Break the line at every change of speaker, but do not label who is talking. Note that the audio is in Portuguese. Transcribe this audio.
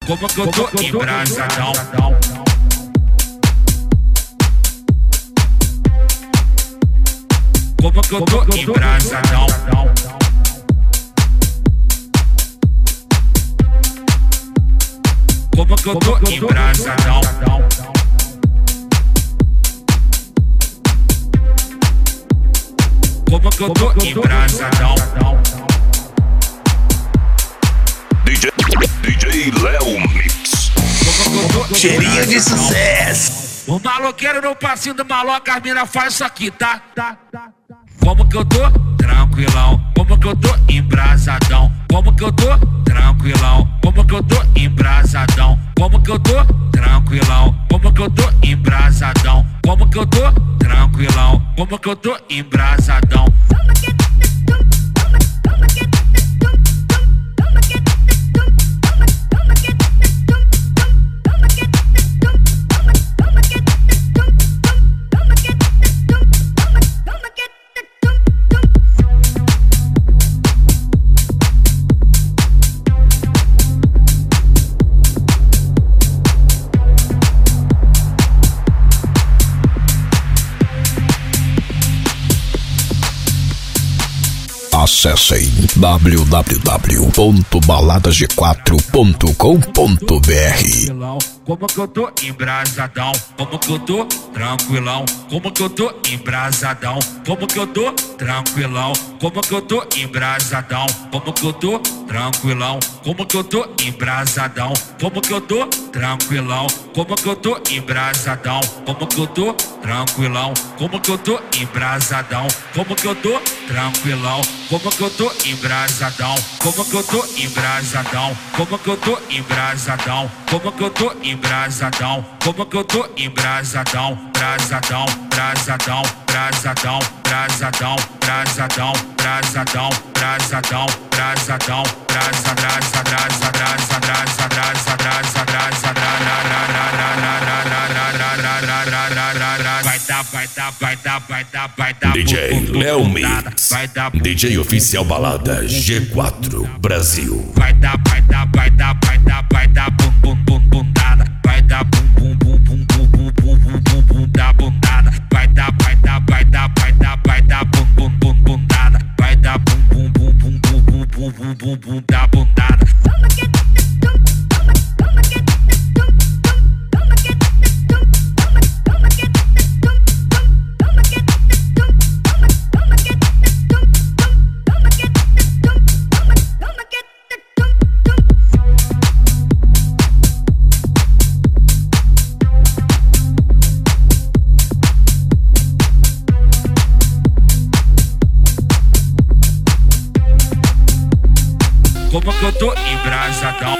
como que eu tô embrasadão. Como que eu tô embrasadão. Como que eu tô embrasadão. Como que eu tô embrasadão.
DJ Léo Mix.
Cheirinho de sucesso.
O maloqueiro no passinho do maloca, as mina faz isso aqui, tá? Como que eu tô tranquilão, como que eu tô embrasadão. Como que eu tô tranquilão, como que eu tô embrasadão. Como que eu tô tranquilão, como que eu tô embrasadão. Como que eu tô tranquilão, como que eu tô embrasadão.
Acessem www.baladasg4.com.br.
Como que eu tô embrasadão, como que eu tô tranquilão. Como que eu tô embrasadão, como que eu tô tranquilão. Como que eu tô embrasadão, como que eu tô tranquilão. Como que eu tô embrasadão, como que eu tô tranquilão. Como que eu tô embrasadão, como que eu tô tranquilão. Como que eu tô embrasadão, como que eu tô tranquilão. Como que eu tô embrasadão, como que eu tô embrasadão. Como que eu tô embrasadão, como que eu tô embrasadão. Como que eu tô embrasadão, brasadão, brasadão, brasadão, brasadão, brasadão, brasadão, brasadão, brasadão, brasa, brasa, brasa, brasa, brasa, brasa, brasa, brasa,
DJ Léo Mix, DJ oficial balada G4 Brasil.
Vai dar bum bum bum bundada. Vai dar bum bum bum bum bum bum bum bum bum bum da bundada. Vai dar bum bum bum bundada. Vai dar bum bum bum bum bum bum bum bum bum bum da bundada. Como que eu tô embrasadão.